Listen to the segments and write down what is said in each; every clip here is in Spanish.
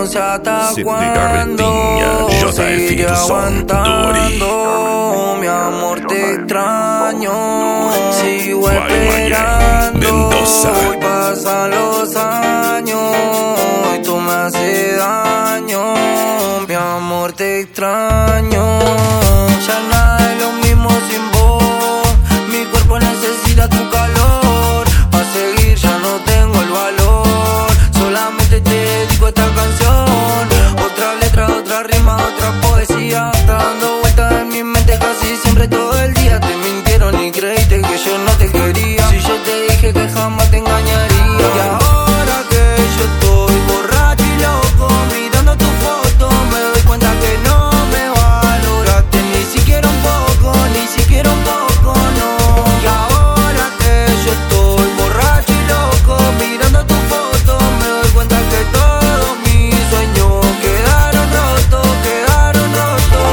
no sé hasta Sip de cuándo Garretinha, seguiré JF, Son, aguantando. Mi amor, te extraño. Sigo Guaymallén, esperando. Mendoza. Hoy pasan los años y tú me haces daño. Mi amor, te extraño. Ya nada es lo mismo sin vos. Mi cuerpo necesita tu calor. Pa' seguir ya no tengo el valor. Solamente te dedico esta canción. Otra letra, otra rima, otra poesía. Está dando vueltas en mi mente casi siempre todo el día. Te mintieron y creíste que yo no te quería. Si yo te dije que jamás te engañaría. Y ahora que yo estoy borracho y loco, mirando tu foto, me doy cuenta que no me valoraste ni siquiera un poco, ni siquiera un poco, no. Y ahora que yo estoy borracho y loco, mirando tu foto, me doy cuenta que todos mis sueños quedaron rotos, quedaron rotos.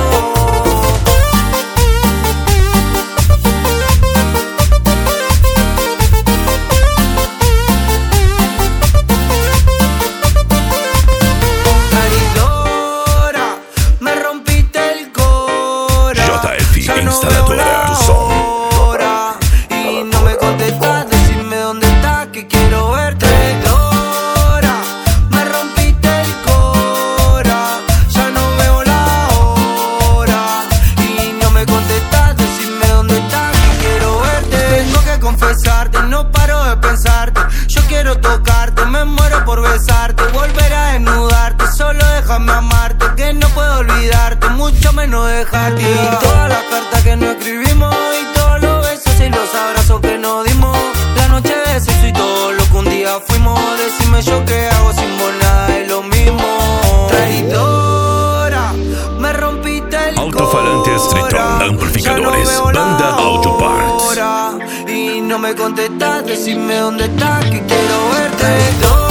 Traidora, me rompiste el cora. JF, Ya no instaladora, veo la tu son. hora. Y no me contestas, decime dónde estás, que quiero verte. Traidora, me rompiste el cora. Ya no veo la hora. Y no me contestas, decime dónde estás, que quiero verte. Tengo que confesarte, no paro de pensarte. Yo quiero tocarte, me muero por besarte. Volver a desnudarte, solo déjame amarte. Que no puedo olvidarte, mucho menos dejarte. Y todas las cartas que nos escribimos, y todos los besos y los abrazos que nos dimos. La noche de sexo y todo lo que un día fuimos. Decime yo qué hago sin vos, nada es lo mismo. Traidora, me rompiste el Altofalantes, cora. Triton, amplificadores, Ya no veo banda la Audio Parts. hora. Y no me contestas, decime dónde estás, que quiero verte.